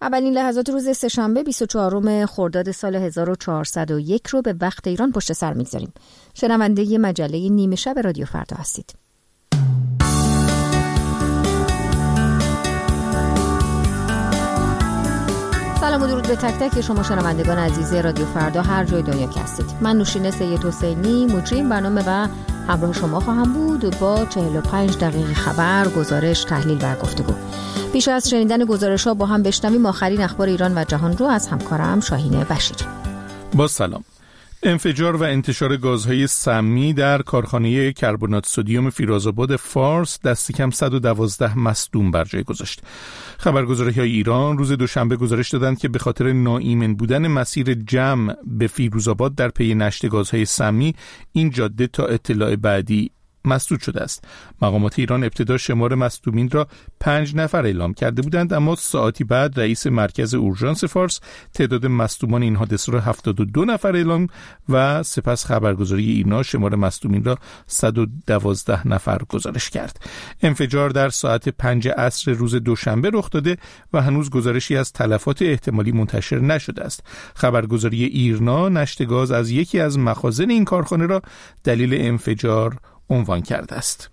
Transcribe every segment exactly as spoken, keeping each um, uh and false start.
اولین لحظات روز سه‌شنبه بیست و چهارم خرداد سال هزار و چهارصد و یک رو به وقت ایران پشت سر می‌گذاریم. شنونده مجله نیمه شب رادیو فردا هستید. سلام و درود به تک تک شما شنوندگان عزیز رادیو فردا هر جای دنیا که هستید. من نوشین سید حسینی مجری این برنامه و همراه شما خواهم بود با چهل و پنج دقیقه خبر، گزارش، تحلیل و گفتگو. پیش از شنیدن گزارش‌ها با هم بشنویم آخرین اخبار ایران و جهان رو از همکارم شاهین بشیری. با سلام. انفجار و انتشار گازهای سمی در کارخانه کربنات سدیم فیروزآباد فارس دست کم صد و دوازده مصدوم بر جای گذاشت. خبرگزاری‌های ایران روز دوشنبه گزارش دادند که به خاطر ناایمن بودن مسیر جمع به فیروزآباد در پی نشت گازهای سمی این جاده تا اطلاع بعدی مسدود شده است. مقامات ایران ابتدا شمار مصدومین را پنج نفر اعلام کرده بودند، اما ساعتی بعد رئیس مرکز اورژانس فارس تعداد مصدومان این حادثه را هفتاد و دو نفر اعلام و سپس خبرگزاری ایرنا شمار مصدومین را صد و دوازده نفر گزارش کرد. انفجار در ساعت پنج عصر روز دوشنبه رخ داده و هنوز گزارشی از تلفات احتمالی منتشر نشده است. خبرگزاری ایرنا نشت گاز از یکی از مخازن این کارخانه را دلیل انفجار عنوان کرده است.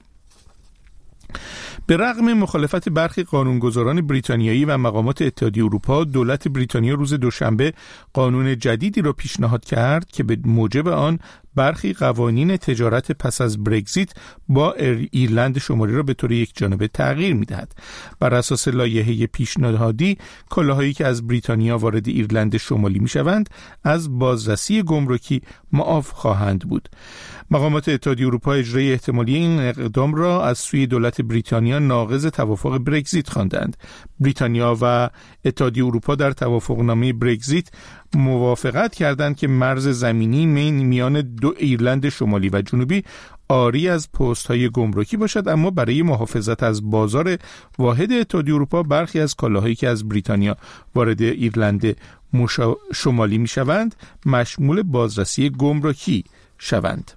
به رغم مخالفت برخی قانونگذاران بریتانیایی و مقامات اتحادیه اروپا، دولت بریتانیا روز دوشنبه قانون جدیدی را پیشنهاد کرد که به موجب آن برخی قوانین تجارت پس از برگزیت با ایرلند شمالی را به طور یک جانبه تغییر می‌دهد. بر اساس لایحه پیشنهادی، کالاهایی که از بریتانیا وارد ایرلند شمالی می‌شوند از بازرسی گمرکی معاف خواهند بود. مقامات اتحادیه اروپا اجرای احتمالی این اقدام را از سوی دولت بریتانیا ناقض توافق برگزیت خواندند. بریتانیا و اتحادیه اروپا در توافقنامه برگزیت موافقت کردند که مرز زمینی میان دو ایرلند شمالی و جنوبی عاری از پست‌های گمرکی باشد، اما برای محافظت از بازار واحد اتحادیه اروپا برخی از کالاهایی که از بریتانیا وارد ایرلند شمالی میشوند مشمول بازرسی گمرکی شوند.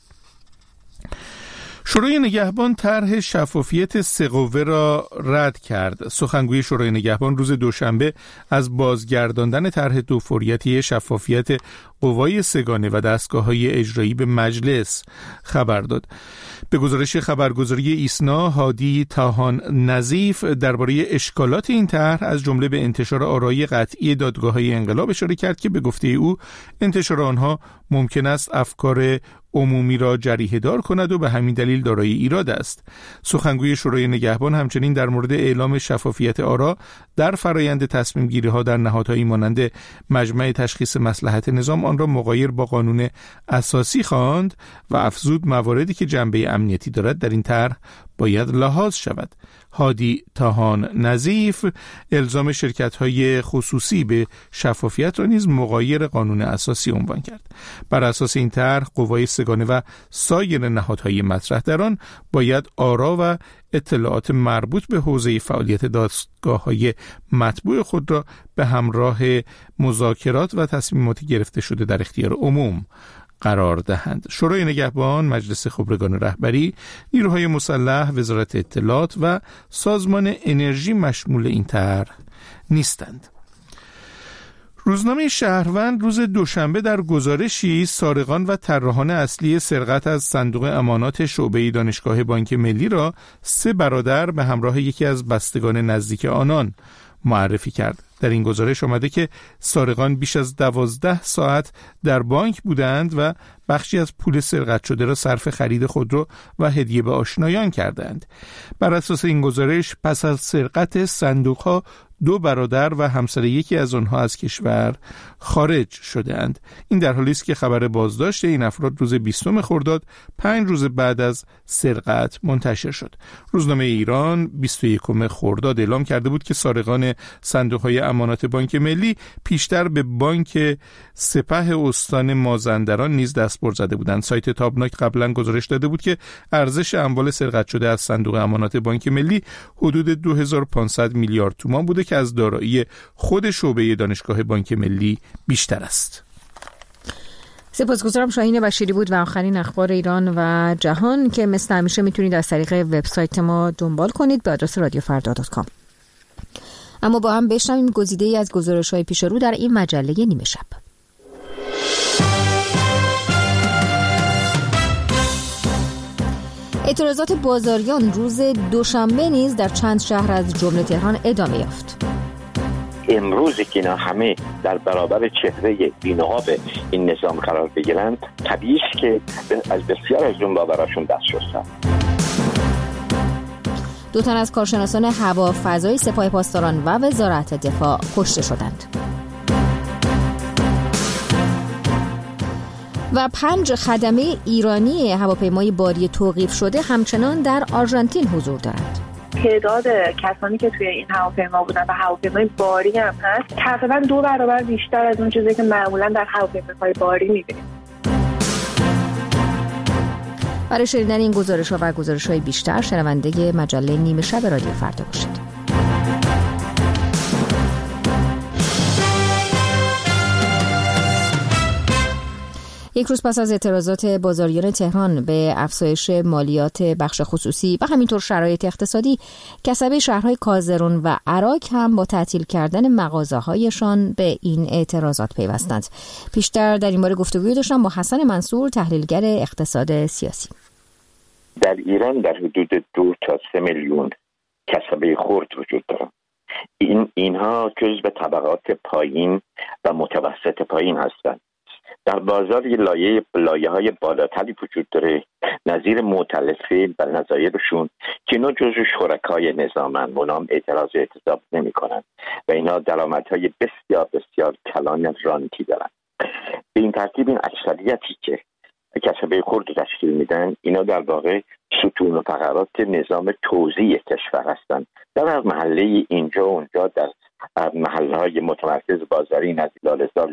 شورای نگهبان طرح شفافیت سه قوه را رد کرد. سخنگوی شورای نگهبان روز دوشنبه از بازگرداندن طرح دوفوریتی شفافیت قوای سگانه و دستگاه‌های اجرایی به مجلس خبر داد. به گزارش خبرگزاری ایسنا، هادی طاهان نظیف درباره اشکالات این طرح از جمله به انتشار آرای قطعی دادگاه‌های انقلاب اشاره کرد که به گفته او انتشار آنها ممکن است افکار عمومی را جریحه دار کند و به همین دلیل دارای ایراد است. سخنگوی شورای نگهبان همچنین در مورد اعلام شفافیت آرا در فرایند تصمیم گیری ها در نهادهایی مانند مجمع تشخیص مصلحت نظام آن را مغایر با قانون اساسی خواند و افزود مواردی که جنبه امنیتی دارد در این طرح باید لحاظ شود. هادی طاهان نظیف الزام شرکت‌های خصوصی به شفافیت را نیز مغایر قانون اساسی عنوان کرد. بر اساس این طرح قوای سگانه و سایر نهادهای مطرح در آن باید آرا و اطلاعات مربوط به حوزه فعالیت دادگاه‌های مطبوع خود را به همراه مذاکرات و تصمیمات گرفته شده در اختیار عموم قرار دهند. شورای نگهبان، مجلس خبرگان رهبری، نیروهای مسلح، وزارت اطلاعات و سازمان انرژی مشمول این طرح نیستند. روزنامه شهروند روز دوشنبه در گزارشی سارقان و طراحان اصلی سرقت از صندوق امانات شعبه دانشگاه بانک ملی را سه برادر به همراه یکی از بستگان نزدیک آنان معرفی کرد. در این گزارش آمده که سارقان بیش از دوازده ساعت در بانک بودند و بخشی از پول سرقت شده را صرف خرید خودرو و هدیه به آشنایان کردند. بر اساس این گزارش پس از سرقت صندوق‌ها دو برادر و همسر یکی از آنها از کشور خارج شده‌اند. این در حالی است که خبر بازداشت این افراد روز بیستم خرداد، پنج روز بعد از سرقت منتشر شد. روزنامه ایران بیست و یکم خرداد اعلام کرده بود که سارقان صندوق‌های امانات بانک ملی پیشتر به بانک سپه استان مازندران نیز دستبرد زده بودند. سایت تابناک قبلا گزارش داده بود که ارزش اموال سرقت شده از صندوق امانات بانک ملی حدود دو هزار و پانصد میلیارد تومان بوده که از دارایی خود شعبه دانشگاه بانک ملی بیشتر است. سپاسگزارم. شاهین بشیری بود و آخرین اخبار ایران و جهان که مثل همیشه میتونید از طریق وبسایت ما دنبال کنید به آدرس رادیو فردا دات کام. اما با هم بشنویم گزیده‌ای از گزارش‌های پیش رو در این مجله نیمه شب. اعتراضات بازاریان روز دوشنبه نیز در چند شهر از جمله تهران ادامه یافت. امروزی که اینا همه در برابر چهره بی‌نقاب این نظام قرار بگیرند، طبیعی است که از بسیار از اون باوراشون دست شستن. دو تن از کارشناسان هوافضای سپاه پاسداران و وزارت دفاع کشته شدند. و پنج خدمه ایرانی هواپیمای باری توقیف شده همچنان در آرژانتین حضور دارند. تعداد کسانی که توی این هواپیما بودن و هواپیمای باری هم هست تقریبا دو برابر بیشتر از اون چیزی که معمولا در هواپیماهای باری می‌بینیم. برای شنیدن این گزارش‌ها و گزارش‌های بیشتر شنونده مجله نیمه شب رادیو فردا باشید. یک روز پس از اعتراضات بازاریان تهران به افزایش مالیات بخش خصوصی و همینطور شرایط اقتصادی، کسبه شهرهای کازرون و عراق هم با تعطیل کردن مغازه‌هایشان به این اعتراضات پیوستند. پیشتر در این باره گفتگوی داشتم با حسن منصور، تحلیلگر اقتصاد سیاسی. در ایران در حدود دو تا سه میلیون کسبه خرد وجود دارند. این اینها جزو طبقات پایین و متوسط پایین هستند. در بازار یه لایه لایه های بالاتری وجود داره نظیر مؤتلفه و نظایرشون که اینا جزو شرکای نظامن، منام اعتراض اعتصاب نمی کنن و اینا درآمدهای بسیار بسیار کلان رانتی دارن. به این ترتیب این اکثریتی که کسبه خرد تشکیل میدن، اینا در واقع ستون و فقرات نظام توزیع کشور هستن. در هر محله اینجا و اونجا در محلهای متمرکز بازاری نزدیک لاله‌زار،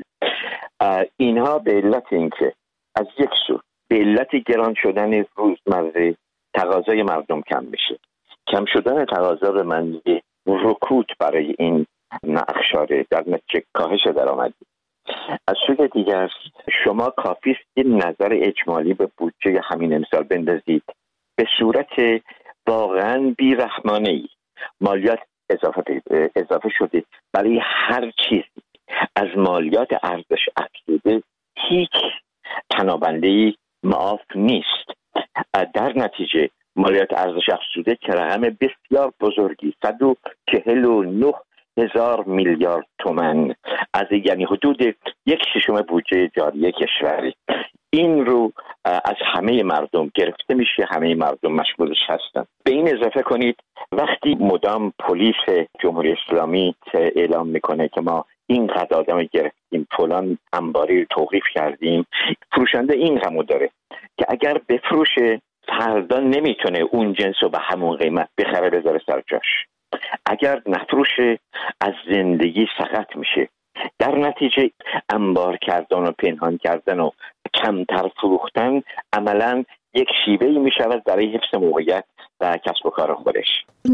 اینها به علت اینکه از یک سو به علت گران شدن روزمره تقاضای مردم کم بشه، کم شدن تقاضا به معنی رکود برای این اقشار در نتیجه کاهش درآمدی. از سوی دیگر شما کافی است که نظر اجمالی به بودجه همین امسال بندازید، به صورت واقعا بی‌رحمانه‌ای مالیات اضافه اضافه شده برای هر چیزی. از مالیات ارزش افزوده هیچ تنابنده‌ای معاف نیست. در نتیجه مالیات ارزش افزوده که رقم بسیار بزرگی صد و چهل و نه هزار میلیارد تومان از یعنی حدود یک ششم بودجه جاری کشوری، این رو از همه مردم گرفته میشه، همه مردم مشمولش هستن. به این اضافه کنید وقتی مدام پلیس جمهوری اسلامی اعلام میکنه که ما این قدر آدم گرفتیم، فلان انباری رو توقیف کردیم، فروشنده این غمو داره که اگر بفروشه فردا نمیتونه اون جنس رو به همون قیمت بخره بذاره سر جاش. اگر نفروشه از زندگی سقط میشه. در نتیجه انبار کردن و پنهان کردن و کمتر فروختن عملاً یک شیوهی میشود برای حفظ موقعیت و کسب و کار خودش.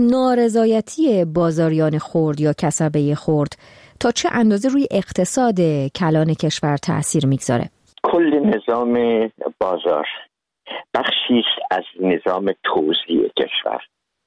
نارضایتی بازاریان خرد یا کسبه خرد تا چه اندازه روی اقتصاد کلان کشور تأثیر میگذاره؟ کل نظام بازار بخشی است از نظام توزیع کشور.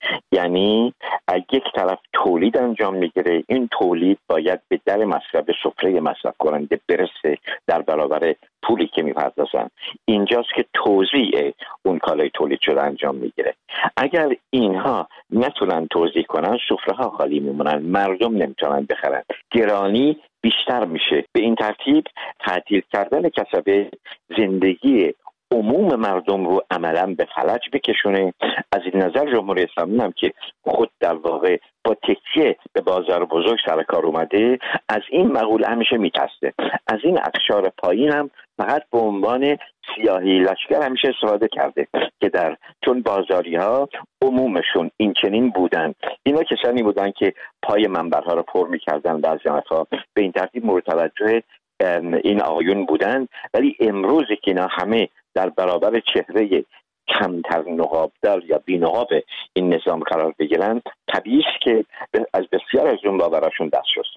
یعنی یک طرف تولید انجام میگیره، این تولید باید به در مصرف، به سفره مصرف کننده برسه در برابر پولی که میپردازن. اینجاست که توزیع اون کالای تولید شده انجام میگیره. اگر اینها نتونن توزیع کنن، سفره ها خالی میمونن، مردم نمیتونن بخرن، گرانی بیشتر میشه. به این ترتیب تعطیل کردن کسبه زندگی عموم مردم رو عملاً به فلج بکشونه. از این نظر جمهوری اسلامی هم که خود در واقع با تکیه به بازار بزرگ سر کار اومده، از این مقوله همیشه میترسه. از این اقشار پایین هم فقط به عنوان سیاهی لشکر همیشه استفاده کرده که در چون بازاری ها عمومشون این چنین بودن، اینا کسانی بودن که پای منبرها رو پر میکردن، بعضی ها به این ترتیب مورد توجه این آقایون بودن. ولی امروزی که اینا همه در برابر چهره کمتر نقابدار یا بی نقاب این نظام قرار بگیرن، طبیعی است که از بسیار از اون باوراشون دست شستن.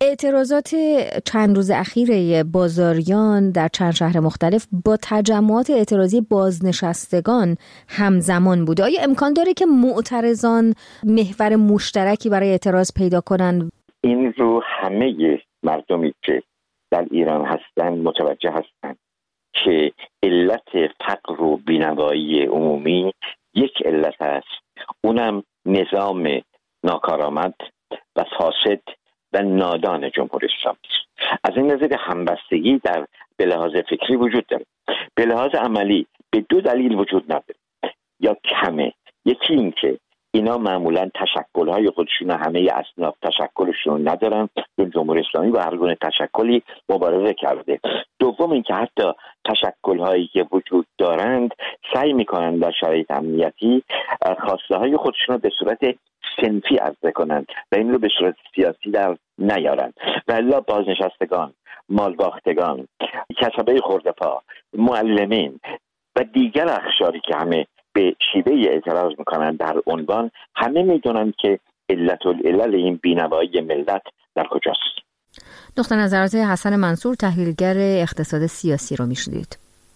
اعتراضات چند روز اخیر بازاریان در چند شهر مختلف با تجمعات اعتراضی بازنشستگان همزمان بوده. آیا امکان داره که معترضان محور مشترکی برای اعتراض پیدا کنن؟ این رو همه مردمی که در ایران هستن متوجه هستن که علت فقر و بینوایی عمومی یک علت است، اونم نظام ناکارآمد و فاسد و نادان جمهوری اسلامی است. از این نظر همبستگی در به لحاظ فکری وجود داره، به لحاظ عملی به دو دلیل وجود نداره یا کمه. یکی این که اینا معمولا تشکل‌های خودشون همه اصناف تشکلشون ندارن، چون جمهوری اسلامی با هر گونه تشکلی مبارزه کرده. دوم اینکه حتی تشکل‌هایی که وجود دارند سعی می‌کنند در شرایط امنیتی خواسته‌های خودشون رو به صورت صنفی عرضه کنند و این رو به صورت سیاسی در نیارند. و الا بازنشستگان، مالباختگان، کسبه خرده‌پا، معلمین و دیگر اقشاری که همه به شیوه اعتراض میکنن در عنوان، همه میدونن که علت العلل این بینوایی ملت در کجاست. نقطه نظرات حسن منصور، تحلیلگر اقتصاد سیاسی رو میشنید.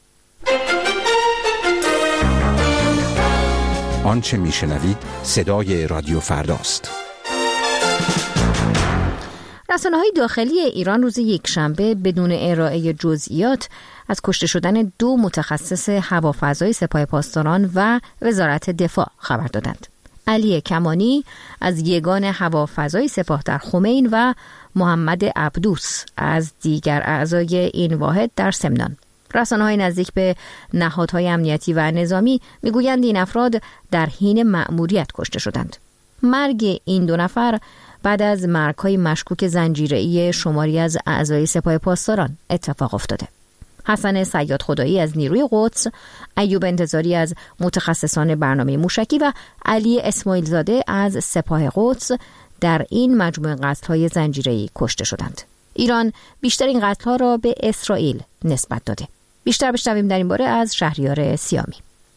آنچه میشنوید صدای رادیو فرداست. رسانه‌های داخلی ایران روز یکشنبه بدون ارائه جزئیات از کشته شدن دو متخصص هوافضای سپاه پاسداران و وزارت دفاع خبر دادند. علی کمانی از یگان هوافضای سپاه در خمین و محمد عبدوس از دیگر اعضای این واحد در سمنان. رسانه‌های نزدیک به نهادهای امنیتی و نظامی میگویند این افراد در حین مأموریت کشته شدند. مرگ این دو نفر بعد از مرگ‌های مشکوک زنجیره‌ای شماری از اعضای سپاه پاسداران اتفاق افتاده. حسن صیاد خدایی از نیروی قدس، ایوب انتظاری از متخصصان برنامه موشکی و علی اسماعیل زاده از سپاه قدس در این مجموعه قتل‌های زنجیره‌ای کشته شدند. ایران بیشتر این قتل‌ها را به اسرائیل نسبت داده. بیشتر بشنویم در این باره از شهریار سیامی.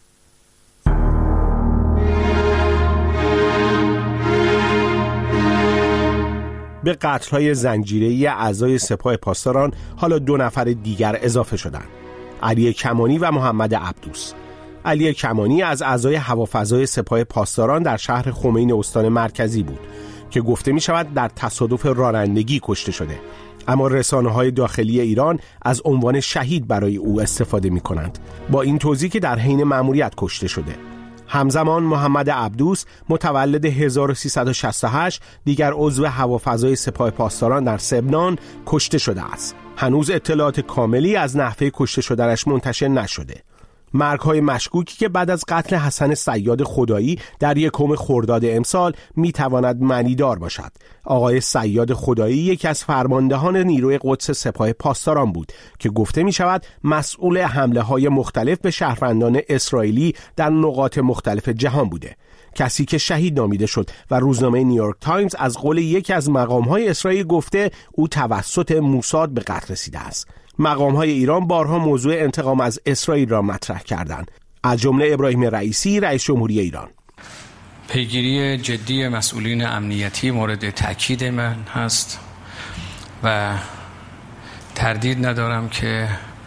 به قتل‌های زنجیره‌ای اعضای سپاه پاسداران حالا دو نفر دیگر اضافه شدند: علی کمانی و محمد عبدوس. علی کمانی از اعضای هوافضای سپاه پاسداران در شهر خمین استان مرکزی بود که گفته می شود در تصادف رانندگی کشته شده، اما رسانه‌های داخلی ایران از عنوان شهید برای او استفاده می کنند، با این توضیح که در حین مأموریت کشته شده. همزمان محمد عبدوس متولد هزار و سیصد و شصت و هشت دیگر عضو هوافضای سپاه پاسداران در سمنان کشته شده است. هنوز اطلاعات کاملی از نحوه کشته شدنش منتشر نشده. مرگ‌های مشکوکی که بعد از قتل حسن صیاد خدایی در یکم خرداد امسال میتواند معنیدار باشد. آقای صیاد خدایی یکی از فرماندهان نیروی قدس سپاه پاسداران بود که گفته می شود مسئول حمله های مختلف به شهروندان اسرائیلی در نقاط مختلف جهان بوده. کسی که شهید نامیده شد و روزنامه نیویورک تایمز از قول یکی از مقام‌های اسرائیل گفته او توسط موساد به قتل رسیده است. مقام‌های ایران بارها موضوع انتقام از اسرائیل را مطرح کردند، از جمله ابراهیم رئیسی رئیس جمهوری ایران. پیگیری جدی مسئولین امنیتی مورد تأکید من هست و تردید ندارم که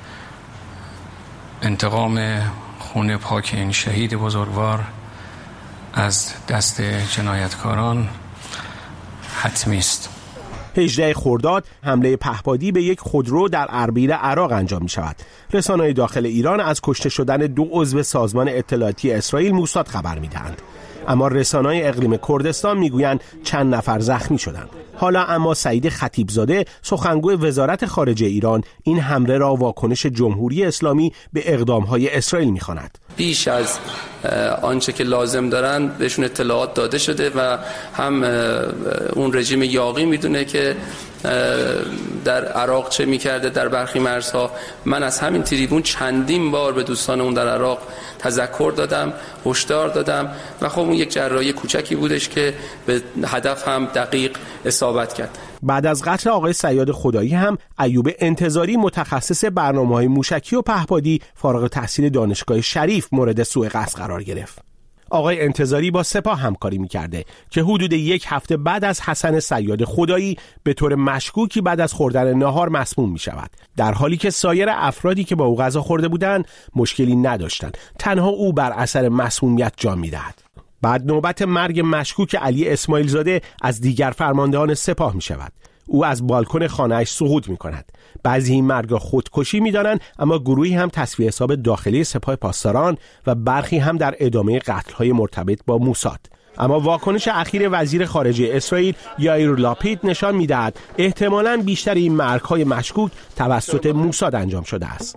انتقام خون پاک این شهید بزرگوار از دست جنایتکاران حتمی است. هجده خرداد حمله پهپادی به یک خودرو در اربیل عراق انجام می شود. رسانه‌های داخل ایران از کشته شدن دو عضو سازمان اطلاعاتی اسرائیل موساد خبر می دهند، اما رسانه‌های اقلیم کردستان می گویند چند نفر زخمی شدند. حالا اما سعید خطیبزاده سخنگوی وزارت خارجه ایران این حمله را واکنش جمهوری اسلامی به اقدام‌های اسرائیل می‌خواند. بیش از آنچه که لازم دارن بهشون اطلاعات داده شده و هم اون رژیم یاغی میدونه که در عراق چه میکرده در برخی مرزها. من از همین تریبون چندین بار به دوستانمون در عراق تذکر دادم، هشدار دادم و خب اون یک جراحی کوچکی بودش که به هدف هم دقیق اصابت کرد. بعد از قتل آقای صیاد خدایی هم ایوب انتظاری متخصص برنامه‌های موشکی و پهپادی فارغ التحصیل دانشگاه شریف مورد سوء قصد قرار گرفت. آقای انتظاری با سپاه همکاری می‌کرده که حدود یک هفته بعد از حسن صیاد خدایی به طور مشکوکی بعد از خوردن ناهار مسموم می‌شود، در حالی که سایر افرادی که با او غذا خورده بودند مشکلی نداشتند. تنها او بر اثر مسمومیت جان می‌دهد. بعد نوبت مرگ مشکوک علی اسماعیل زاده از دیگر فرماندهان سپاه می‌شود. او از بالکن خانه‌اش سقوط می‌کند. بعضی این مرگ خودکشی می‌دانند، اما گروهی هم تصفیه حساب داخلی سپاه پاسداران و برخی هم در ادامه قتل‌های مرتبط با موساد. اما واکنش اخیر وزیر خارجه اسرائیل یائیر لاپید نشان می‌دهد احتمالاً بیشتر این مرگ‌های مشکوک توسط موساد انجام شده است.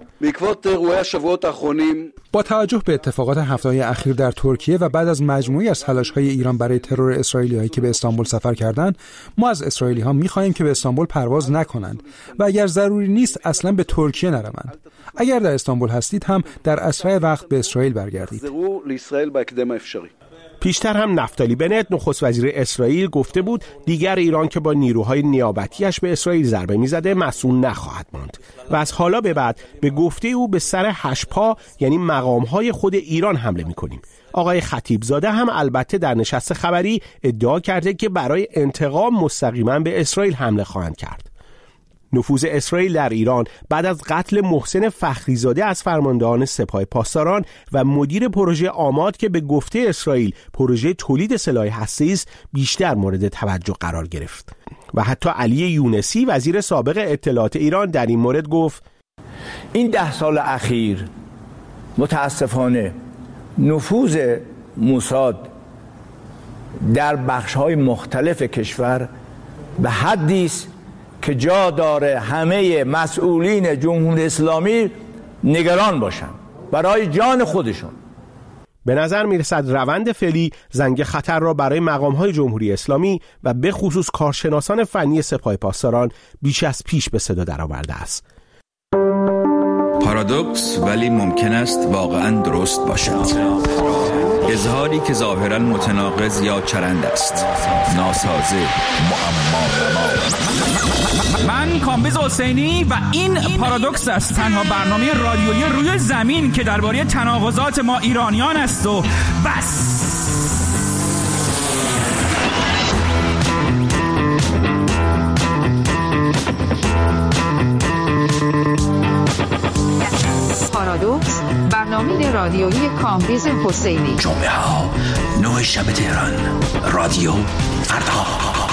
با توجه به اتفاقات هفته‌های اخیر در ترکیه و بعد از مجموعی از تلاش‌های ایران برای ترور اسرائیلی‌هایی که به استانبول سفر کردند، ما از اسرائیلی‌ها می‌خواهیم که به استانبول پرواز نکنند و اگر ضروری نیست اصلاً به ترکیه نروند. اگر در استانبول هستید هم در اسرع وقت به اسرائیل برگردید. پیشتر هم نفتالی بنت نخست وزیر اسرائیل گفته بود دیگر ایران که با نیروهای نیابتیش به اسرائیل ضربه می‌زده مسئول نخواهد ماند و از حالا به بعد به گفته او به سر هشپا یعنی مقام‌های خود ایران حمله می‌کنیم. آقای خطیب زاده هم البته در نشست خبری ادعا کرده که برای انتقام مستقیما به اسرائیل حمله خواهند کرد. نفوذ اسرائیل در ایران بعد از قتل محسن فخریزاده از فرماندهان سپاه پاسداران و مدیر پروژه آماد که به گفته اسرائیل پروژه تولید سلاح هسته‌ای است بیشتر مورد توجه قرار گرفت و حتی علی یونسی وزیر سابق اطلاعات ایران در این مورد گفت این ده سال اخیر متاسفانه نفوذ موساد در بخش‌های مختلف کشور به حدی است که جا داره همه مسئولین جمهوری اسلامی نگران باشن برای جان خودشون. به نظر میرسد روند فعلی زنگ خطر را برای مقام‌های جمهوری اسلامی و به خصوص کارشناسان فنی سپاه پاسداران بیش از پیش به صدا درآورده است. پارادوکس ولی ممکن است واقعاً درست باشد. اظهاری که ظاهراً متناقض یا چرند است. ناسازه، معما. من کامبیز حسینی و این پارادوکس است، تنها برنامه رادیویی روی زمین که درباره تناقضات ما ایرانیان است و بس. پارادوکس، برنامه رادیویی کامبیز حسینی. جمعه ها نه شب تهران، رادیو فردا.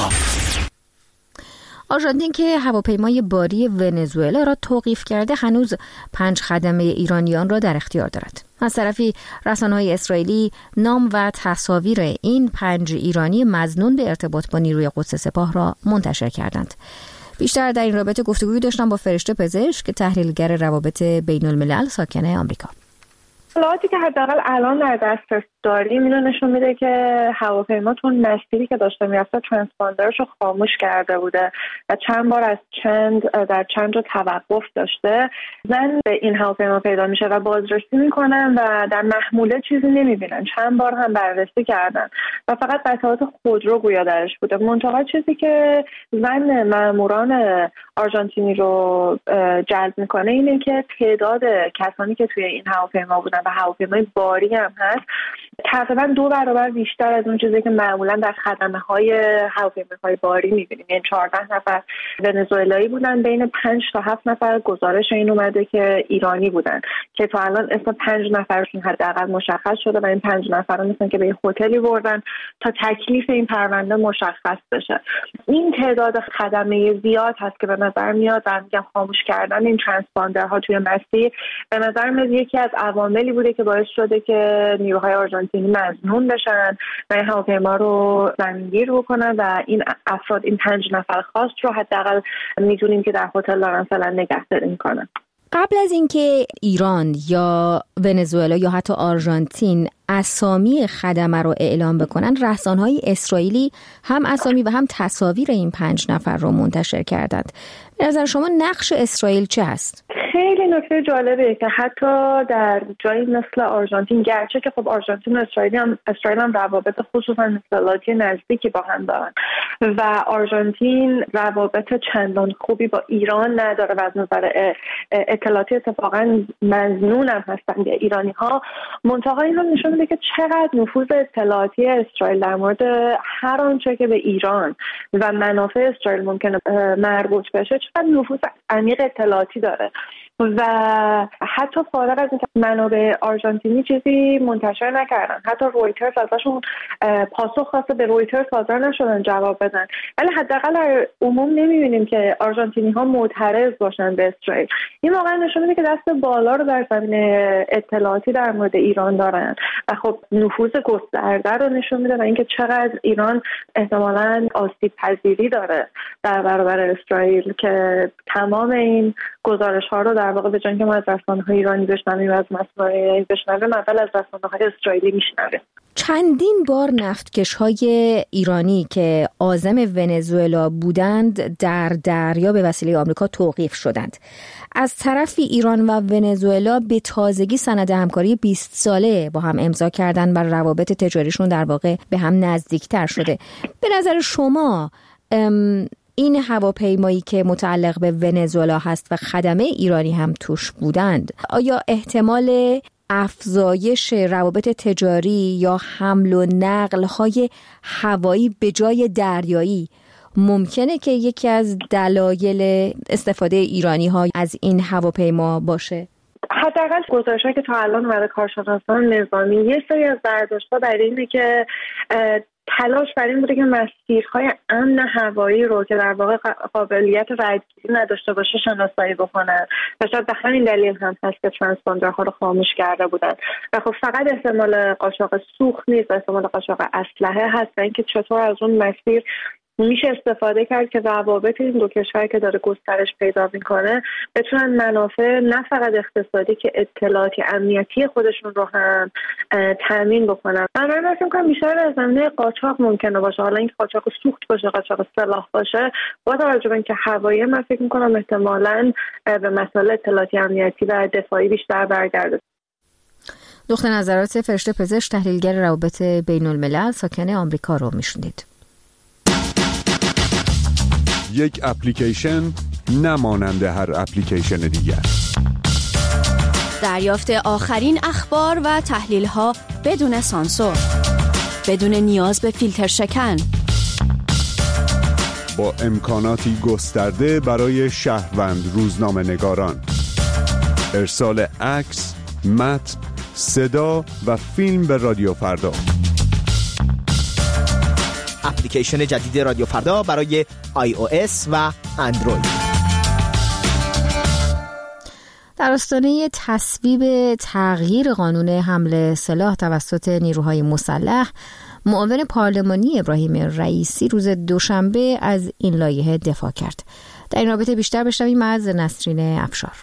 آرژانتین که هواپیمای باری ونزوئلا را توقیف کرده هنوز پنج خدمه ایرانیان را در اختیار دارد. از طرفی رسانه‌های اسرائیلی نام و تصاویر این پنج ایرانی مظنون به ارتباط با نیروی قدس سپاه را منتشر کردند. بیشتر در این رابطه گفتگویی داشتم با فرشته پزشک که تحلیلگر روابط بین الملل ساکن آمریکا. اطلاعاتی که حداقل الان در دسترس داریم اینو نشون میده که هواپیما تو مسیری که داشته میرفته ترانسپاندرش رو خاموش کرده بوده و چند بار از چند در چند جا توقف داشته. زن به این هواپیما پیدا میشه و بازرسی میکنن و در محموله چیزی نمیبینن. چند بار هم بررسی کردن و فقط قطعات خودرو گویا درش بوده. منتها چیزی که زن ماموران آرژانتینی رو جلب میکنه اینه که تعداد کسانی که توی این هواپیما بودن و هواپیمای باری هم هست تقریبا دو برابر بیشتر از اون چیزی که معمولا در خدمه‌های هواپیماهای باری می‌بینیم. یعنی چهارده نفر ونزوئلایی بودن، بین پنج تا هفت نفر گزارش این اومده که ایرانی بودن که تا الان اسم پنج نفرشون حداقل مشخص شده و این پنج نفر رو مثلا که به هتلی بردن تا تکلیف این پرونده مشخص بشه. این تعداد خدمه زیاد هست که به نظر میاد و میگم خاموش کردن این ترانسپاندرها توی مسیر به نظر میاد یکی از عواملی بوده که باعث شده که نیروهای آرژانتینی مظنون بشن و این هواپیما رو زمینگیر بکنن و این افراد این پنج نفر خاص رو حداقل میدونیم که در هتل دارن فعلا نگهداری میکنن. قبل از اینکه ایران یا ونزوئلا یا حتی آرژانتین اسامی خدمه رو اعلام بکنن، رسانه‌های اسرائیلی هم اسامی و هم تصاویر این پنج نفر رو منتشر کردند. به نظر شما نقش اسرائیل چه هست؟ خیلی نکته جالبه که حتی در جایی مثل آرژانتین، گرچه که خب آرژانتین و اسرائیل هم اسرائیل هم روابط خصوصا اطلاعاتی نزدیکی با هم دارن و آرژانتین روابط چندان خوبی با ایران نداره و از نظر اطلاعاتی اتفاقا مظنون هم هستن ایرانی ها. منتها این هم نشون میده میده که چقدر نفوذ اطلاعاتی اسرائیل در مورد هر آنچه که به ایران و منافع اسرائیل ممکنه مربوط بشه چقدر نفوذ عمیق اطلاعاتی داره و حتی فارغ از اینکه منابع آرژانتینی چیزی منتشر نکردن، حتی رویترز ازشون پاسخ خواسته به رویترز حاضر نشدن جواب بدن، ولی حداقل در عموم نمیبینیم که آرژانتینی ها معترض باشن به اسرائیل. این واقعا نشون میده که دست بالا رو در زمینه اطلاعاتی در مورد ایران دارن و خب نفوذ گسترده رو نشون میده و اینکه چقدر ایران احتمالاً آسیب پذیری داره در برابر اسرائیل که تمام این گزارش ها رو در واقع به جای اینکه ما از رسانه‌های ایرانی بشنویم از مسئولین بشنویم اول از رسانه‌های اسرائیلی میشنویم. چندین بار نفتکش‌های ایرانی که عازم ونزوئلا بودند در دریا به وسیله آمریکا توقیف شدند. از طرفی ایران و ونزوئلا به تازگی سند همکاری بیست ساله با هم امضا کردند و روابط تجاریشون در واقع به هم نزدیکتر شده. به نظر شما این هواپیمایی که متعلق به ونزوئلا هست و خدمه ایرانی هم توش بودند، آیا احتمال افزایش روابط تجاری یا حمل و نقل های هوایی به جای دریایی ممکنه که یکی از دلایل استفاده ایرانی ها از این هواپیما باشه؟ حداقل گزارش‌هایی که تا الان اومده کارشناسان نظامی یه سری از برداشت‌ها برای اینه که تلاش بر این بوده که مسیرهای امن هوایی رو که در واقع قابلیت ردگیری نداشته باشه شناسایی بکنن و شاید به همین دلیل هم هست که ترانسپاندرها رو خاموش کرده بودن و خب فقط احتمال قاچاق سوخت نیست، احتمال قاچاق اسلحه هست و اینکه چطور از اون مسیر میشه استفاده کرد که روابط این دو کشور که داره گسترش پیدا میکنه بتونن منافع نه فقط اقتصادی که اطلاعاتی امنیتی خودشون رو هم تامین بکنن. من فکر می‌کنم بیشتر از زمینه قاچاق ممکنه باشه، حالا اینکه قاچاق سوخت باشه، قاچاق سلاح باشه، با توجه به اینکه هوایی من فکر می‌کنم احتمالاً به مسائل اطلاعاتی امنیتی و دفاعی بیشتر برگرده. دکتر نظرات فرشته پزشک، تحلیلگر روابط بین الملل، ساکن آمریکا رو میشنید. یک اپلیکیشن نمانند هر اپلیکیشن دیگر. دریافت آخرین اخبار و تحلیل‌ها بدون سانسور، بدون نیاز به فیلتر شکن، با امکاناتی گسترده برای شهروند روزنامه‌نگاران. ارسال عکس، متن، صدا و فیلم به رادیو فردا. اپلیکیشن جدید رادیو فردا برای آی او اس و اندروید. در آستانه تصویب تغییر قانون حمل سلاح توسط نیروهای مسلح، معاون پارلمانی ابراهیم رئیسی روز دوشنبه از این لایحه دفاع کرد. در این رابطه بیشتر بشنویم از نسرین افشار.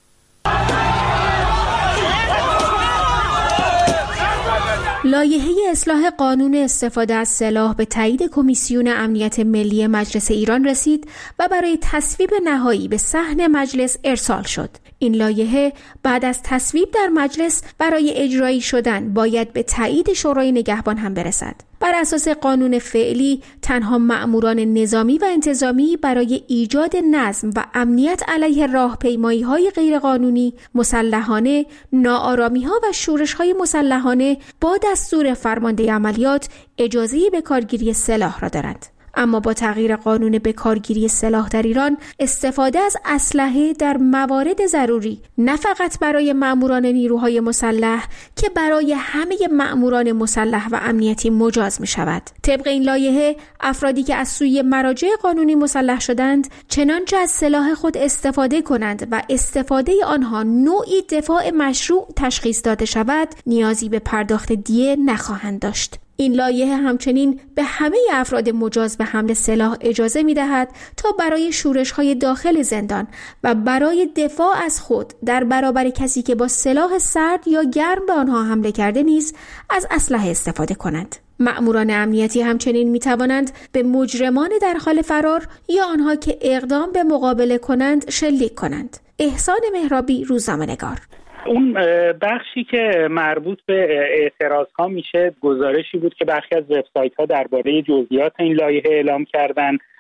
لایحه اصلاح قانون استفاده از سلاح به تایید کمیسیون امنیت ملی مجلس ایران رسید و برای تصویب نهایی به صحن مجلس ارسال شد. این لایحه بعد از تصویب در مجلس برای اجرایی شدن باید به تایید شورای نگهبان هم برسد. بر اساس قانون فعلی تنها مأموران نظامی و انتظامی برای ایجاد نظم و امنیت علیه راهپیمایی‌های غیرقانونی، مسلحانه، ناآرامی‌ها و شورش‌های مسلحانه با دستور فرمانده عملیات اجازه به کارگیری سلاح را دارند. اما با تغییر قانون به کارگیری سلاح در ایران، استفاده از اسلحه در موارد ضروری نه فقط برای مأموران نیروهای مسلح که برای همه مأموران مسلح و امنیتی مجاز می شود. طبق این لایحه، افرادی که از سوی مراجع قانونی مسلح شدند چنانچه از سلاح خود استفاده کنند و استفاده آنها نوعی دفاع مشروع تشخیص داده شود، نیازی به پرداخت دیه نخواهند داشت. این لایحه همچنین به همه افراد مجاز به حمل سلاح اجازه می‌دهد تا برای شورش‌های داخل زندان و برای دفاع از خود در برابر کسی که با سلاح سرد یا گرم به آنها حمله کرده نیز از اسلحه استفاده کنند. مأموران امنیتی همچنین می‌توانند به مجرمان در حال فرار یا آنها که اقدام به مقابله کنند شلیک کنند. احسان مهرابی، روزنامه‌نگار. اون بخشی که مربوط به اعتراض‌ها میشه گزارشی بود که برخی از وبسایت‌ها درباره جزئیات این لایحه اعلام کردن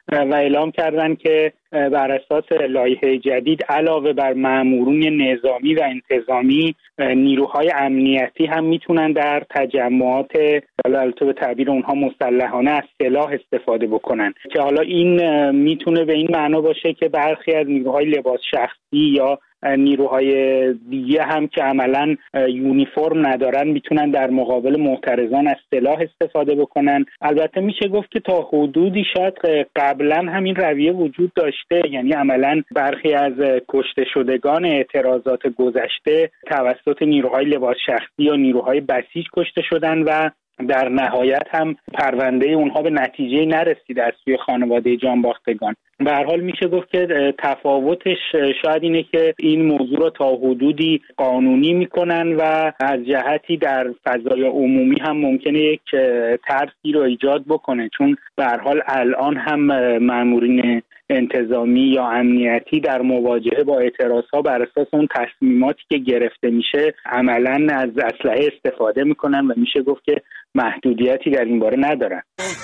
و اعلام کردن که بر اساس لایحه جدید علاوه بر مامورون نظامی و انتظامی، نیروهای امنیتی هم میتونن در تجمعات البته به تعبیر اونها مسلحانه از سلاح استفاده بکنن، که حالا این میتونه به این معنا باشه که برخی از نیروهای لباس شخصی یا نیروهای دیگه هم که عملاً یونیفرم ندارن میتونن در مقابل معترضان از سلاح استفاده بکنن. البته میشه گفت که تا حدودی شاید قبلا همین رویه وجود داشته، یعنی عملاً برخی از کشته شدگان اعتراضات گذشته توسط نیروهای لباس شخصی یا نیروهای بسیج کشته شدن و در نهایت هم پرونده اونها به نتیجه نرسیده از سوی خانواده جانباختگان. به هر حال میشه گفت که تفاوتش شاید اینه که این موضوع رو تا حدودی قانونی میکنن و از جهتی در فضای عمومی هم ممکنه یک ترسی رو ایجاد بکنه، چون به هر حال الان هم مامورین انتظامی یا امنیتی در مواجهه با اعتراضها بر اساس اون تصمیماتی که گرفته میشه عملاً از اسلحه استفاده میکنن و میشه گفت که محدودیتی در این باره ندارن.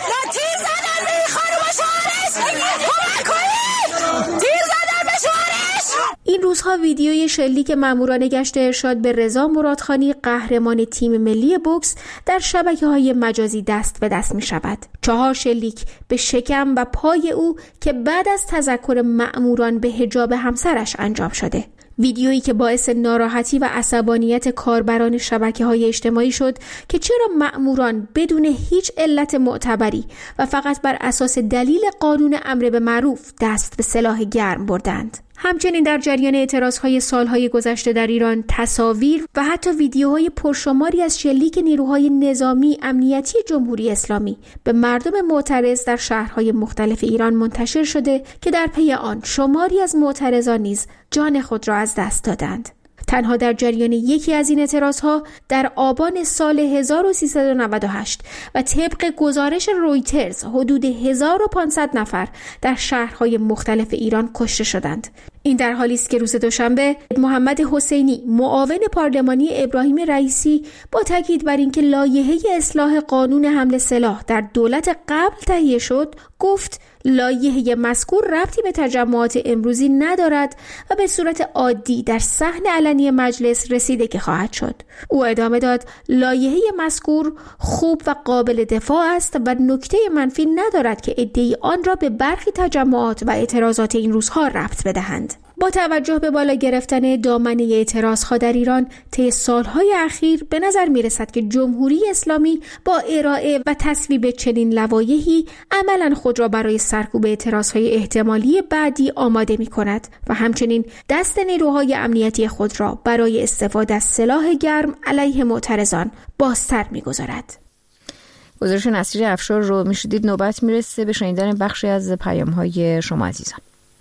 این روزها ویدیوی شلیک ماموران گشت ارشاد به رضا مرادخانی قهرمان تیم ملی بوکس در شبکه‌های مجازی دست به دست می شود. چهار شلیک به شکم و پای او که بعد از تذکر ماموران به حجاب همسرش انجام شده. ویدیویی که باعث ناراحتی و عصبانیت کاربران شبکه‌های اجتماعی شد که چرا مأموران بدون هیچ علت معتبری و فقط بر اساس دلیل قانون امر به معروف دست به سلاح گرم بردند. همچنین در جریان اعتراضهای سالهای گذشته در ایران تصاویر و حتی ویدیوهای پرشماری از شلیک نیروهای نظامی امنیتی جمهوری اسلامی به مردم معترض در شهرهای مختلف ایران منتشر شده که در پی آن شماری از معترضان نیز جان خود را از دست دادند. تنها در جریان یکی از این اعتراضها در آبان سال هزار و سیصد و نود و هشت و طبق گزارش رویترز حدود هزار و پانصد نفر در شهرهای مختلف ایران کشته شدند. این در حالی است که روز دوشنبه محمد حسینی معاون پارلمانی ابراهیم رئیسی با تاکید بر اینکه لایحه اصلاح قانون حمل سلاح در دولت قبل تهیه شد گفت لایحه مذکور ربطی به تجمعات امروزی ندارد و به صورت عادی در صحن علنی مجلس رسیده که خواهد شد. او ادامه داد لایحه مذکور خوب و قابل دفاع است و نکته منفی ندارد که عده‌ای آن را به برخی تجمعات و اعتراضات این روزها ربط بدهند. با توجه به بالا گرفتن دامنه اعتراضها در ایران طی سالهای اخیر به نظر می رسد که جمهوری اسلامی با ارائه و تصویب چنین لوایحی عملاً خود را برای سرکوب اعتراضهای احتمالی بعدی آماده می کند و همچنین دست نیروهای امنیتی خود را برای استفاده از سلاح گرم علیه معترضان بازتر می گذارد. گزارش نصیر افشار رو می شدید. نوبت می رسه به شنیدن بخشی از پیام‌های شما عزیزان.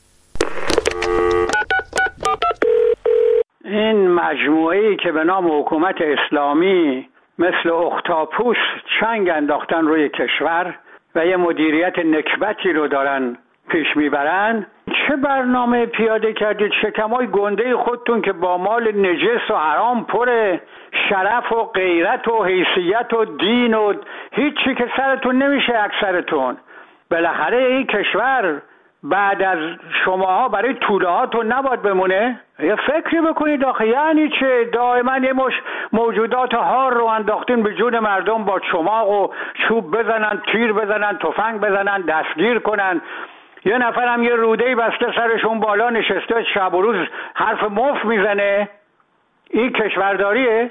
این مجموعه‌ای که به نام حکومت اسلامی مثل اختاپوس چنگ انداختن روی کشور و یه مدیریت نکبتی رو دارن پیش میبرن، چه برنامه پیاده کردید؟ شکمای گنده خودتون که با مال نجس و حرام پره، شرف و غیرت و حیثیت و دین و هیچی که سرتون نمیشه اکثرتون. بالاخره این کشور بعد از شماها برای توله هاتون نباید بمونه؟ یه فکری بکنید آخه، یعنی چه؟ دائما یه مش موجودات هار رو انداختین به جون مردم با چماق و چوب بزنن، تیر بزنن، تفنگ بزنن، دستگیر کنن. یه نفر هم یه رودهی بسته سرشون بالا نشسته شب و روز حرف مفت میزنه. این کشورداریه؟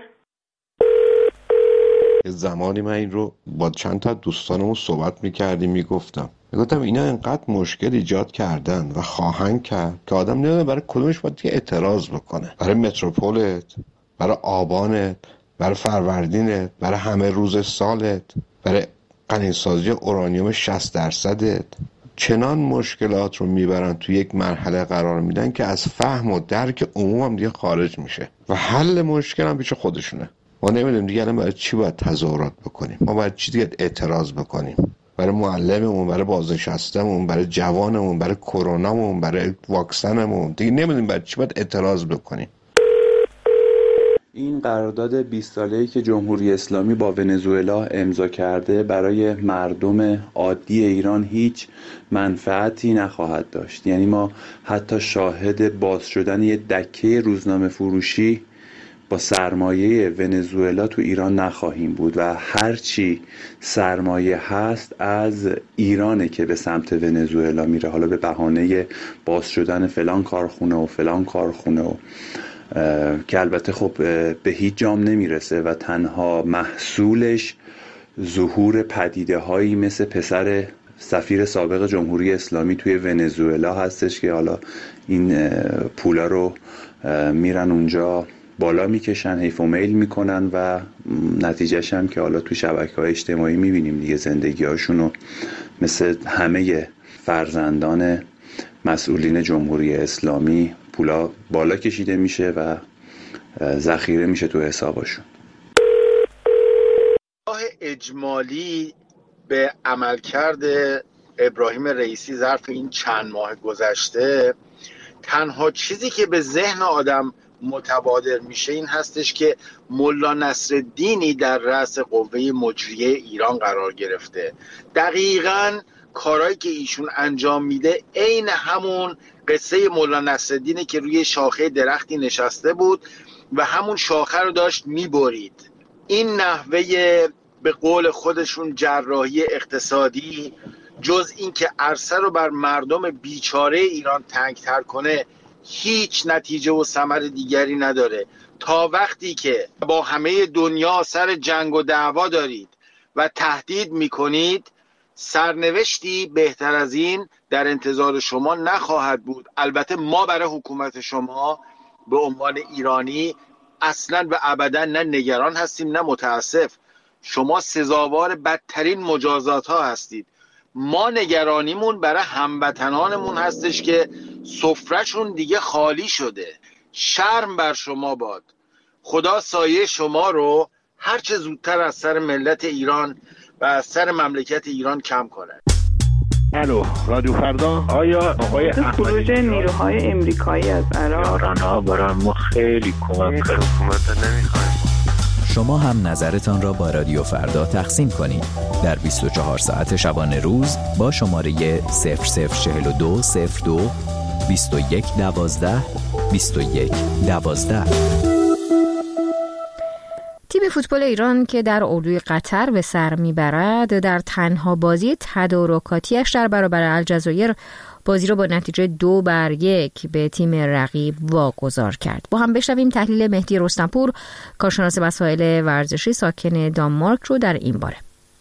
زمانی من این رو با چند تا دوستانمون صحبت میکردیم، میگفتم میگفتم اینا اینقدر مشکل ایجاد کردن و خواهند کرد که آدم نمیدونه برای کدومش باید اعتراض بکنه. برای متروپولت، برای آبانت، برای فروردینت، برای همه روز سالت، برای غنیسازی اورانیوم شصت درصدت. چنان مشکلات رو میبرن تو یک مرحله قرار میدن که از فهم و درک عموم هم دیگه خارج میشه و حل مشکل هم پیش خودشونه. ما نمیدونیم دیگه الان برای چی باید تظاهرات بکنیم، ما برای چی دیگه اعتراض بکنیم؟ برای معلممون، برای بازنشستمون، برای جوانمون، برای کرونامون، برای واکسنمون، دیگه نمیدونیم برای چی باید اعتراض بکنیم. این قرارداد بیست ساله‌ای که جمهوری اسلامی با ونزوئلا امضا کرده برای مردم عادی ایران هیچ منفعتی نخواهد داشت. یعنی ما حتی شاهد باز شدن یک دکه روزنامه فروشی با سرمایه ونزوئلا تو ایران نخواهیم بود و هرچی سرمایه هست از ایرانه که به سمت ونزوئلا میره، حالا به بهانه باز شدن فلان کارخونه و فلان کارخونه و که البته خب به هیچ جام نمیرسه و تنها محصولش ظهور پدیده هایی مثل پسر سفیر سابق جمهوری اسلامی توی ونزوئلا هستش که حالا این پولا رو میرن اونجا بالا میکشن، حیف و میل میکنن و نتیجهش هم که حالا تو شبکه‌های اجتماعی میبینیم دیگه، زندگی هاشونو مثل همه فرزندان مسئولین جمهوری اسلامی پولا بالا کشیده میشه و ذخیره میشه تو حسابشون. نگاه اجمالی به عملکرد ابراهیم رئیسی ظرف این چند ماه گذشته، تنها چیزی که به ذهن آدم متبادر میشه این هستش که ملا نصرالدینی در رأس قوه مجریه ایران قرار گرفته. دقیقاً کارهایی که ایشون انجام میده عین همون قصه ملا نصرالدینی که روی شاخه درختی نشسته بود و همون شاخه رو داشت میبرید. این نحوه به قول خودشون جراحی اقتصادی جز این که عرصه رو بر مردم بیچاره ایران تنگتر کنه هیچ نتیجه و ثمر دیگری نداره. تا وقتی که با همه دنیا سر جنگ و دعوا دارید و تهدید میکنید، سرنوشتی بهتر از این در انتظار شما نخواهد بود. البته ما برای حکومت شما به عنوان ایرانی اصلا و ابدا نه نگران هستیم نه متاسف. شما سزاوار بدترین مجازات ها هستید. ما نگرانیمون برای هموطنانمون هستش که سفرهشون دیگه خالی شده. شرم بر شما باد. خدا سایه شما رو هرچه زودتر از سر ملت ایران و از سر مملکت ایران کم کنه. الو رادیو فردا. آیا آقای خروج نیروهای امریکایی از عراق ها برای ما خیلی کمک کرد. حکومت نمیخوایم. شما هم نظرتان را با رادیو فردا تقسیم کنید در بیست و چهار ساعت شبانه روز با شماره صفر صفر چهل و دو صفر دو بیست و یک دوازده بیست و یک دوازده. تیم فوتبال ایران که در اردوی قطر به سر میبرد در تنها بازی تدارکاتیش در برابر الجزایر بازی را با نتیجه دو بر یک به تیم رقیب واگذار کرد. با هم بشنویم تحلیل مهدی رستمپور، کارشناس مسائل ورزشی ساکن دانمارک رو در این باره.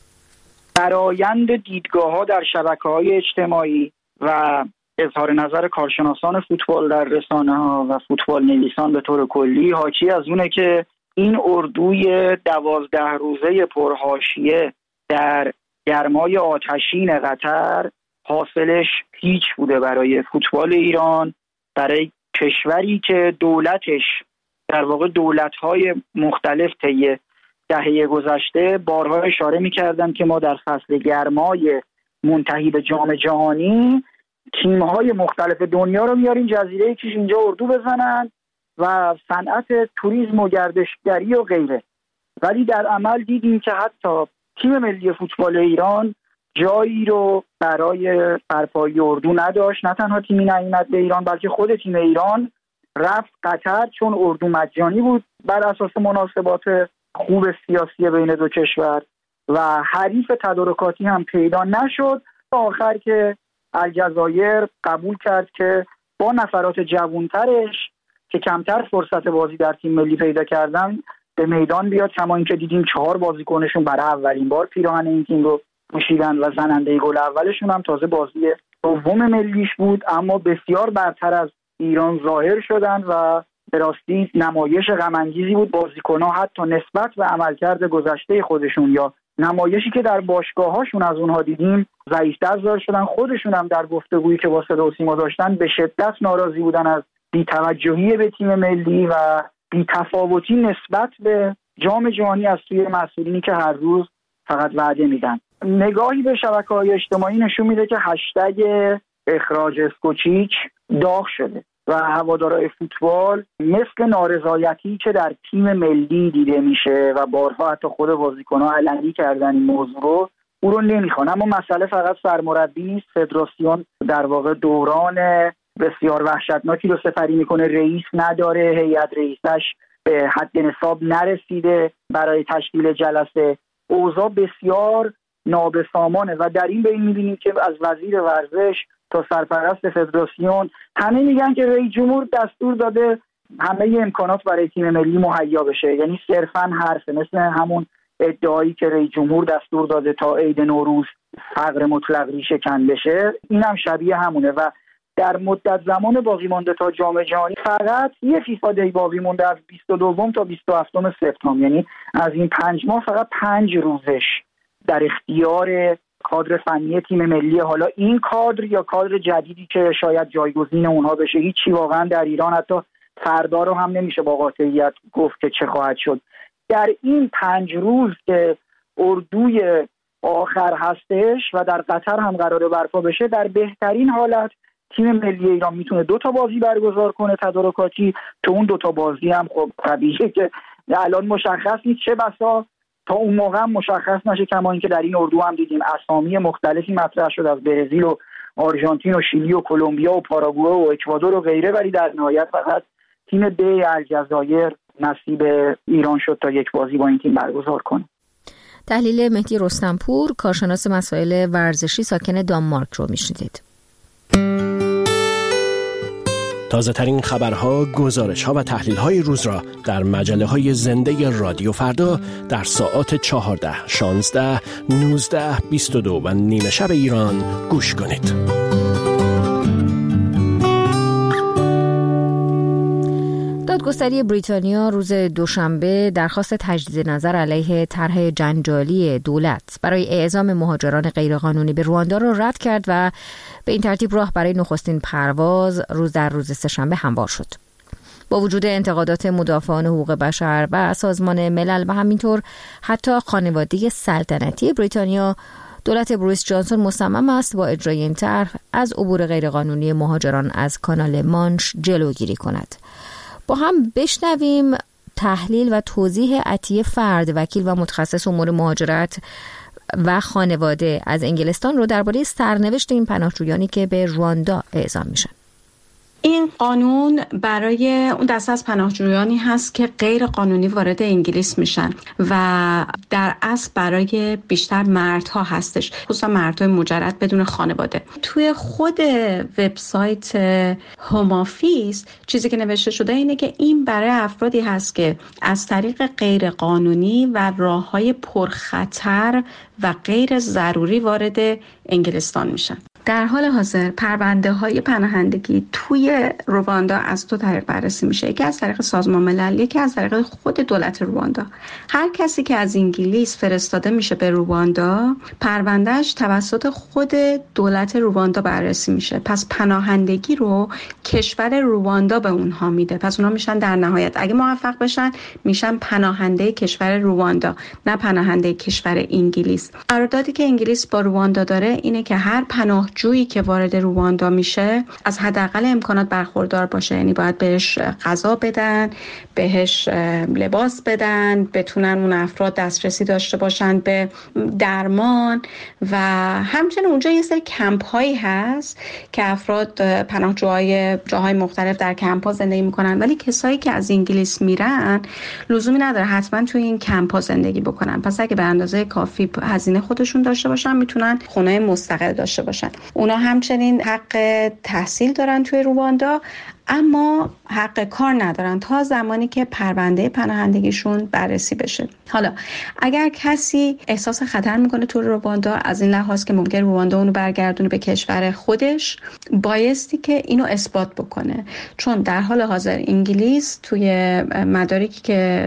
برآیند دیدگاه‌ها در شبکه‌های اجتماعی و اظهار نظر کارشناسان فوتبال در رسانه‌ها و فوتبال نویسان به طور کلی حاکی از اونه که این اردوی دوازده روزه پرحاشیه در گرمای آتشین قطر حاصلش هیچ بوده برای فوتبال ایران، برای کشوری که دولتش در واقع دولت‌های مختلف طی دهه گذشته بارها اشاره می‌کردن که ما در فصل گرمای منتهی به جام جهانی تیم‌های مختلف دنیا رو میاریم جزیره کیش اینجا اردو بزنن و صنعت توریسم و گردشگری و غیره. ولی در عمل دیدیم که حتی تیم ملی فوتبال ایران جایی رو برای برپایی اردو نداشت. نه تنها تیمی نیامد به ایران بلکه خود تیم ایران رفت قطر چون اردو مجانی بود بر اساس مناسبات خوب سیاسی بین دو کشور و حریف تدارکاتی هم پیدا نشد. آخر که الجزایر قبول کرد که با نفرات جوانترش که کمتر فرصت بازی در تیم ملی پیدا کردن به میدان بیاد، کما اینکه دیدیم چهار بازیکنشون برای اولین بار پیراهن این تیم رو پوشیدن و زننده گل اولشون هم تازه بازی دوم ملیش بود، اما بسیار برتر از ایران ظاهر شدن و به راستی نمایش غم انگیزی بود. بازیکن‌ها حتی نسبت به عملکرد گذشته خودشون یا نمایشی که در باشگاه‌هاشون از اونها دیدیم ضعیف‌تر ظاهر شدن. خودشون هم در گفتگویی که با صدا و سیما داشتن به شدت ناراضی بودن از بی‌توجهی به تیم ملی و بی‌تفاوتی نسبت به جام جهانی از سوی مسئولینی که هر روز فقط وعده میدن. نگاهی به شبکه‌های اجتماعی نشون میده که هشتگ اخراج اسکوچیچ داغ شده و هوادارهای فوتبال مثل نارضایتی که در تیم ملی دیده میشه و بارها حتی خود بازیکن‌ها علنی کردن این موضوع رو، او رو نمیخوان. اما مسئله فقط سرمربی نیست. فدراسیون در واقع دوران بسیار وحشتناکی رو سپری میکنه، رئیس نداره، هیئت رئیسش به حد نصاب نرسیده برای تشکیل جلسه، اوضاع بسیار نابسامانه و در این بین میبینیم که از وزیر ورزش تا سرپرست فدراسیون همه میگن که رئیس جمهور دستور داده همه امکانات برای تیم ملی مهیا بشه، یعنی صرفاً حرفه، مثل همون ادعایی که رئیس جمهور دستور داده تا عید نوروز فقر مطلق ریشه کن بشه، این هم شبیه همونه و در مدت زمان باقی مانده تا جام جهانی فقط یه فیفا دی باقی مونده از بیست و دو تا بیست و هفت سپتامبر، یعنی از این پنج ماه فقط پنج روزش در اختیار کادر فنی تیم ملی. حالا این کادر یا کادر جدیدی که شاید جایگزین اونها بشه، هیچی واقعا در ایران حتی فردا رو هم نمیشه با قاطعیت گفت که چه خواهد شد. در این پنج روز که اردوی آخر هستش و در قطر هم قراره برپا بشه، در بهترین حالت تیم ملی ایران میتونه دو تا بازی برگزار کنه تدارکاتی. تو اون دو تا بازی هم خب طبیعیه که الان مشخص نیست، چه بسا تا اون موقع هم مشخص نشه، کما اینکه در این اردو هم دیدیم اسامی مختلفی مطرح شد از برزیل و آرژانتین و شیلی و کلمبیا و پاراگوئه و اکوادور و غیره، ولی در نهایت فقط تیم ب الجزایر نصیب ایران شد تا یک بازی با این تیم برگزار کنه. تحلیل مهدی رستمپور، کارشناس مسائل ورزشی ساکن دانمارک رو میشنیدید. تازه ترین خبرها، گزارش ها و تحلیل های روز را در مجله های زنده رادیو فردا در ساعات چهارده، شانزده، نوزده، بیست و دو و نیمه شب ایران گوش کنید. دادگستری بریتانیا روز دوشنبه درخواست تجدید نظر علیه طرح جنجالی دولت برای اعزام مهاجران غیرقانونی به رواندا را رد کرد و به این ترتیب راه برای نخستین پرواز روز در روز سه‌شنبه هموار شد. با وجود انتقادات مدافعان حقوق بشر و سازمان ملل و همینطور حتی خانواده سلطنتی بریتانیا، دولت بوریس جانسون مصمم است با اجرای این طرح از عبور غیرقانونی مهاجران از کانال مانش جلوگیری کند. با هم بشنویم تحلیل و توضیح عطیه فرد، وکیل و متخصص امور مهاجرت و خانواده از انگلستان رو درباره سرنوشت این پناهجویانی که به رواندا اعزام میشن. این قانون برای اون دسته از پناهجویانی هست که غیر قانونی وارد انگلیس میشن و در اصل برای بیشتر مردها هستش، خصوصا مردهای مجرد بدون خانواده. توی خود وبسایت هوم آفیس چیزی که نوشته شده اینه که این برای افرادی هست که از طریق غیر قانونی و راههای پرخطر و غیر ضروری وارد انگلستان میشن. در حال حاضر پرونده های پناهندگی توی رواندا از دو طریق بررسی میشه، یکی از طریق سازمان ملل، یکی از طریق خود دولت رواندا. هر کسی که از انگلیس فرستاده میشه به رواندا، پروندهش توسط خود دولت رواندا بررسی میشه. پس پناهندگی رو کشور رواندا به اونها میده. پس اونها میشن در نهایت اگه موفق بشن میشن پناهنده کشور رواندا، نه پناهنده کشور انگلیس. قراردادی که انگلیس با رواندا داره اینه که هر پناه جویی که وارد رواندا میشه از حداقل امکانات برخوردار باشه، یعنی باید بهش غذا بدن، بهش لباس بدن، بتونن اون افراد دسترسی داشته باشن به درمان و همچنین اونجا یه سری کمپ هایی هست که افراد پناهجوهای جاهای مختلف در کمپ ها زندگی میکنن، ولی کسایی که از انگلیس میرن لزومی نداره حتما توی این کمپ ها زندگی بکنن. پس اگه به اندازه کافی هزینه خودشون داشته باشن میتونن خونه مستقل داشته باشن. اونا همچنین حق تحصیل دارن توی رواندا، اما حق کار ندارن تا زمانی که پرونده پناهندگیشون بررسی بشه. حالا اگر کسی احساس خطر میکنه تو رواندا از این لحاظ که ممکن رواندا اونو برگردونه به کشور خودش، بایستی که اینو اثبات بکنه، چون در حال حاضر انگلیس توی مدارکی که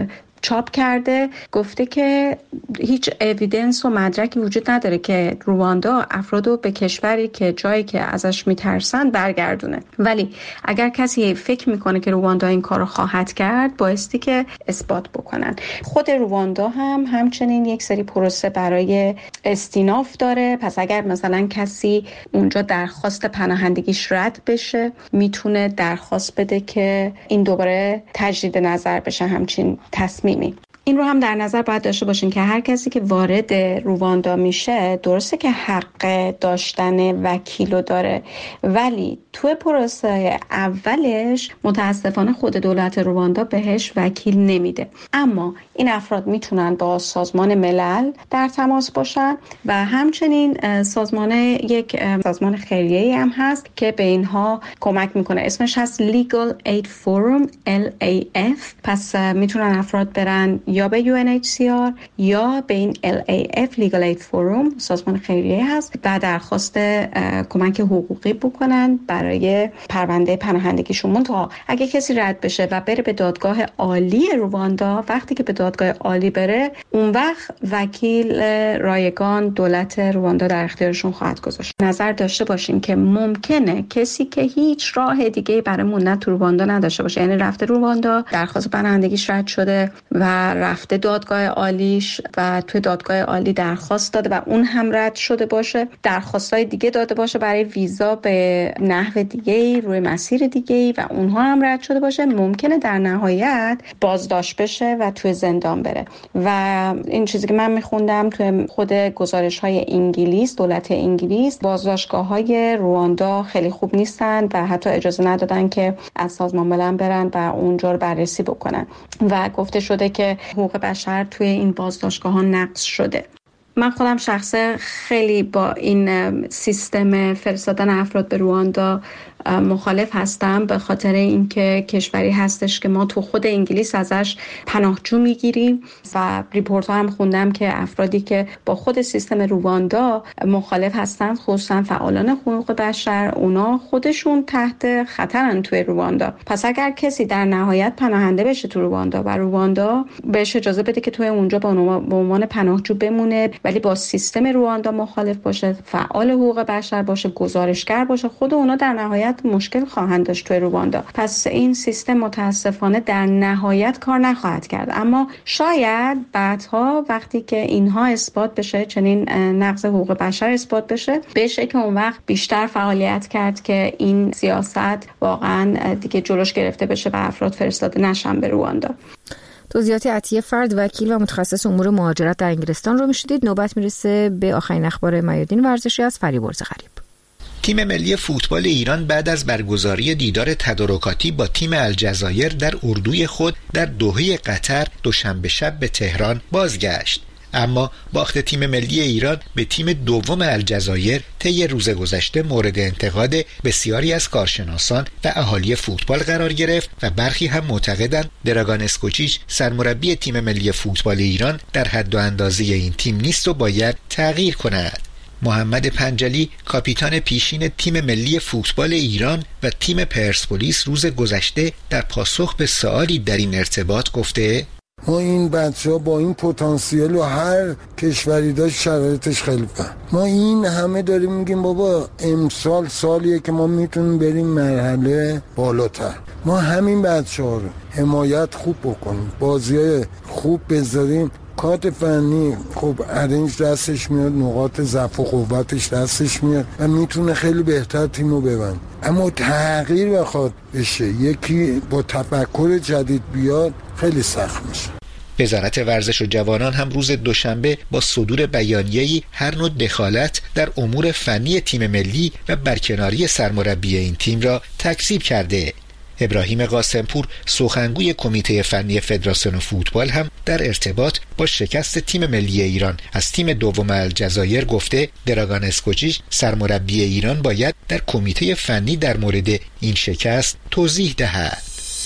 چاپ کرده، گفته که هیچ اویدنس و مدرکی وجود نداره که رواندا افرادو به کشوری که جایی که ازش میترسن برگردونه. ولی اگر کسی فکر میکنه که رواندا این کارو خواهد کرد، بایستی که اثبات بکنن. خود رواندا هم همچنین یک سری پروسه برای استیناف داره. پس اگر مثلا کسی اونجا درخواست پناهندگیش رد بشه، میتونه درخواست بده که این دوباره تجدید نظر بشه همچین تصمیمی. این رو هم در نظر باید داشته باشین که هر کسی که وارد رواندا میشه، درسته که حق داشتن وکیلو داره، ولی توی پروسه اولش متاسفانه خود دولت رواندا بهش وکیل نمیده. اما این افراد میتونن با سازمان ملل در تماس باشن و همچنین سازمان یک سازمان خیریه‌ای هم هست که به اینها کمک میکنه. اسمش هست Legal Aid Forum ال ای اف. پس میتونن افراد برن یا به یو ان اچ سی آر یا به این ال ای اف Legal Aid Forum، سازمان خیریه هست، و درخواست کمک حقوقی بکنن برای پرونده پناهندگیشون. منتها اگه کسی رد بشه و بره به دادگاه عالی رواندا، وقتی که به دادگاه عالی بره، اون وقت وکیل رایگان دولت رواندا در اختیارشون خواهد گذاشت. نظر داشته باشین که ممکنه کسی که هیچ راه دیگه برای موندن تو رواندا نداشته باشه، یعنی رفته رواندا، درخواست پناهندگیش رد شده و رفته دادگاه عالیش و توی دادگاه عالی درخواست داده و اون هم رد شده باشه، درخواستای دیگه داده باشه برای ویزا به نحو دیگه روی مسیر دیگه و اونها هم رد شده باشه، ممکنه در نهایت بازداشت بشه و توی زندان بره. و این چیزی که من میخوندم توی خود گزارش‌های انگلیس، دولت انگلیس، بازداشتگاه‌های رواندا خیلی خوب نیستن و حتی اجازه ندادن که از سازمان ملل برن و اونجا رو بررسی بکنن و گفته شده که حقوق بشر توی این بازداشتگاه‌ها نقض شده. من خودم شخصه خیلی با این سیستم فرستادن افراد به رواندا مخالف هستم، به خاطر اینکه کشوری هستش که ما تو خود انگلیس ازش پناهجو میگیریم و ریپورت ها هم خوندم که افرادی که با خود سیستم رواندا مخالف هستن، خصوصا فعالان حقوق بشر، اونا خودشون تحت خطرن توی رواندا. پس اگر کسی در نهایت پناهنده بشه تو رواندا و رواندا بهش اجازه بده که توی اونجا به عنوان پناهجو بمونه، ولی با سیستم رواندا مخالف باشه، فعال حقوق بشر باشه، گزارشگر باشه، خود اونا در نهایت مشکل خواهند داشت توی رواندا. پس این سیستم متاسفانه در نهایت کار نخواهد کرد. اما شاید بعدها وقتی که اینها اثبات بشه، چنین نقض حقوق بشر اثبات بشه، بشه که اون وقت بیشتر فعالیت کرد که این سیاست واقعا دیگه جلوش گرفته بشه و افراد فرستاده نشن به رواندا. توضیحات عطیه فرد، وکیل و متخصص امور مهاجرت در انگلستان رو میشدید. نوبت میرسه به آخرین اخبار میادین ورزشی از فریبرز غریب. تیم ملی فوتبال ایران بعد از برگزاری دیدار تدارکاتی با تیم الجزایر در اردوی خود در دوحه قطر دوشنبه شب به تهران بازگشت. اما باخت تیم ملی ایران به تیم دوم الجزایر طی روز گذشته مورد انتقاد بسیاری از کارشناسان و اهالی فوتبال قرار گرفت و برخی هم معتقدند دراگان اسکوچیچ سرمربی تیم ملی فوتبال ایران در حد و اندازه این تیم نیست و باید تغییر کند. محمد پنجلی، کاپیتان پیشین تیم ملی فوتبال ایران و تیم پرسپولیس، روز گذشته در پاسخ به سوالی در این ارتباط گفته: ما این بچه‌ها با این پتانسیل و هر کشوری داشت شرایطش خیلی فهم. ما این همه داریم میگیم بابا امسال سالیه که ما میتونیم بریم مرحله بالاتر. ما همین بچه‌ها رو حمایت خوب بکنیم، بازی‌های خوب بذاریم، کادر فنی خب ارنج دستش میاد، نقاط ضعف و قوتش دستش میاد و میتونه خیلی بهتر تیمو ببند. اما تغییر بخواد بشه، یکی با تفکر جدید بیاد، خیلی سخت میشه. وزارت ورزش و جوانان هم روز دوشنبه با صدور بیانیه‌ای هر نوع دخالت در امور فنی تیم ملی و برکناری سرمربی این تیم را تکذیب کرده. ابراهیم قاسمپور، سخنگوی کمیته فنی فدراسیون فوتبال، هم در ارتباط با شکست تیم ملی ایران از تیم دوم الجزایر گفته دراگان اسکوچیچ سرمربی ایران باید در کمیته فنی در مورد این شکست توضیح دهد.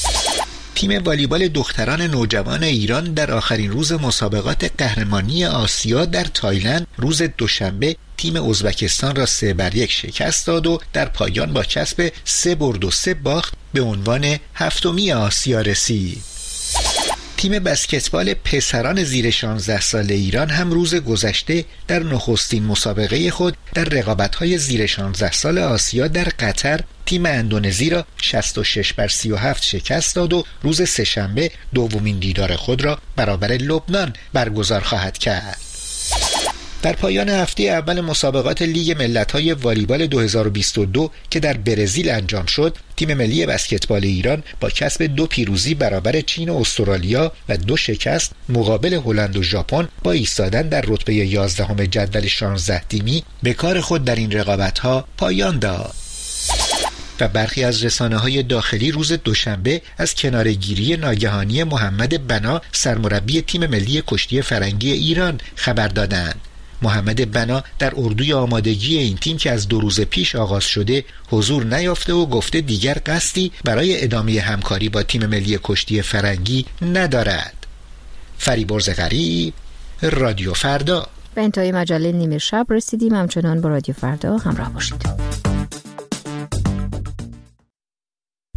تیم والیبال دختران نوجوان ایران در آخرین روز مسابقات قهرمانی آسیا در تایلند روز دوشنبه تیم ازبکستان را سه بر یک شکست داد و در پایان با کسب سه برد و سه باخت به عنوان هفتمی آسیا رسید. تیم بسکتبال پسران زیر شانزده ساله ایران هم روز گذشته در نخستین مسابقه خود در رقابت‌های زیر شانزده سال آسیا در قطر تیم اندونزی را شصت و شش بر سی و هفت شکست داد و روز سه‌شنبه دومین دیدار خود را برابر لبنان برگزار خواهد کرد. در پایان هفته اول مسابقات لیگ ملت‌های والیبال دو هزار و بیست و دو که در برزیل انجام شد، تیم ملی بسکتبال ایران با کسب دو پیروزی برابر چین و استرالیا و دو شکست مقابل هلند و ژاپن با ایستادن در رتبه یازدهم جدول شانزده تیمی به کار خود در این رقابت‌ها پایان داد. و برخی از رسانه‌های داخلی روز دوشنبه از کناره‌گیری ناگهانی محمد بنا سرمربی تیم ملی کشتی فرنگی ایران خبر دادند. محمد بنا در اردوی آمادگی این تیم که از دو روز پیش آغاز شده حضور نیافته و گفته دیگر قصدی برای ادامه همکاری با تیم ملی کشتی فرنگی ندارد. فریبرز غریب، رادیو فردا. به انتهای مجله نیمه شب رسیدیم. همچنان با رادیو فردا همراه باشید.